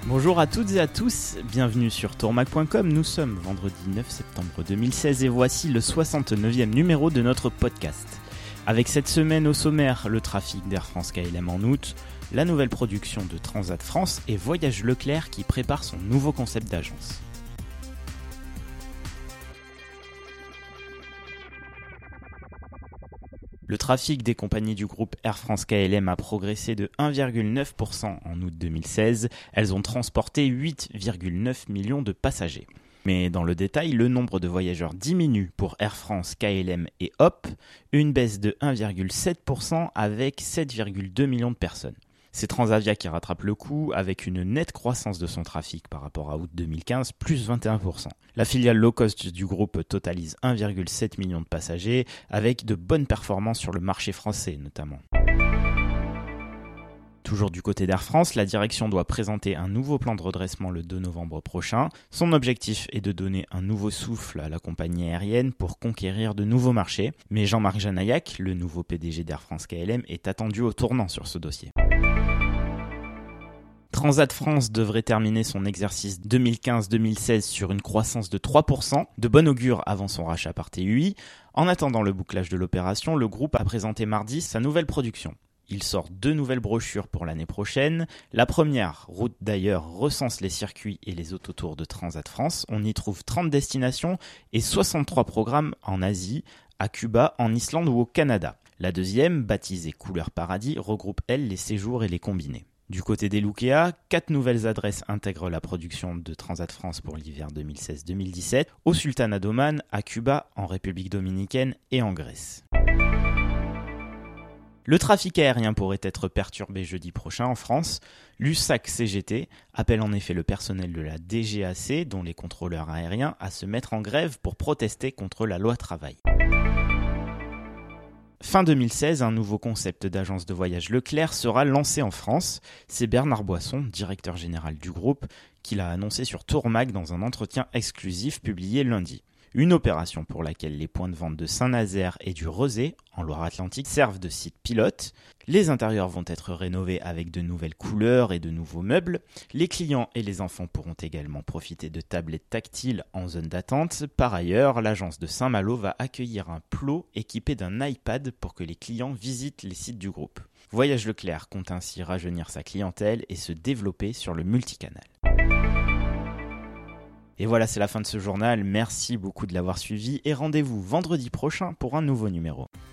Bonjour à toutes et à tous, bienvenue sur tourmac.com, nous sommes vendredi 9 septembre 2016 et voici le 69e numéro de notre podcast. Avec cette semaine au sommaire, le trafic d'Air France KLM en août, la nouvelle production de Transat France et Voyages Leclerc qui prépare son nouveau concept d'agence. Le trafic des compagnies du groupe Air France KLM a progressé de 1,9% en août 2016. Elles ont transporté 8,9 millions de passagers. Mais dans le détail, le nombre de voyageurs diminue pour Air France, KLM et HOP, une baisse de 1,7% avec 7,2 millions de personnes. C'est Transavia qui rattrape le coup avec une nette croissance de son trafic par rapport à août 2015, plus 21%. La filiale low cost du groupe totalise 1,7 million de passagers avec de bonnes performances sur le marché français notamment. Toujours du côté d'Air France, la direction doit présenter un nouveau plan de redressement le 2 novembre prochain. Son objectif est de donner un nouveau souffle à la compagnie aérienne pour conquérir de nouveaux marchés. Mais Jean-Marc Janaillac, le nouveau PDG d'Air France KLM, est attendu au tournant sur ce dossier. Transat France devrait terminer son exercice 2015-2016 sur une croissance de 3%, de bon augure avant son rachat par TUI. En attendant le bouclage de l'opération, le groupe a présenté mardi sa nouvelle production. Il sort 2 nouvelles brochures pour l'année prochaine. La première, Route d'ailleurs, recense les circuits et les autotours de Transat France. On y trouve 30 destinations et 63 programmes en Asie, à Cuba, en Islande ou au Canada. La deuxième, baptisée Couleur Paradis, regroupe elle les séjours et les combinés. Du côté des Lukea, 4 nouvelles adresses intègrent la production de Transat France pour l'hiver 2016-2017, au Sultanat d'Oman, à Cuba, en République dominicaine et en Grèce. Le trafic aérien pourrait être perturbé jeudi prochain en France. L'USAC-CGT appelle en effet le personnel de la DGAC, dont les contrôleurs aériens, à se mettre en grève pour protester contre la loi travail. Fin 2016, un nouveau concept d'agence de voyage Leclerc sera lancé en France. C'est Bernard Boisson, directeur général du groupe, qui l'a annoncé sur Tourmac dans un entretien exclusif publié lundi. Une opération pour laquelle les points de vente de Saint-Nazaire et du Rezé, en Loire-Atlantique, servent de site pilote. Les intérieurs vont être rénovés avec de nouvelles couleurs et de nouveaux meubles. Les clients et les enfants pourront également profiter de tablettes tactiles en zone d'attente. Par ailleurs, l'agence de Saint-Malo va accueillir un plot équipé d'un iPad pour que les clients visitent les sites du groupe. Voyages Leclerc compte ainsi rajeunir sa clientèle et se développer sur le multicanal. Et voilà, c'est la fin de ce journal. Merci beaucoup de l'avoir suivi et rendez-vous vendredi prochain pour un nouveau numéro.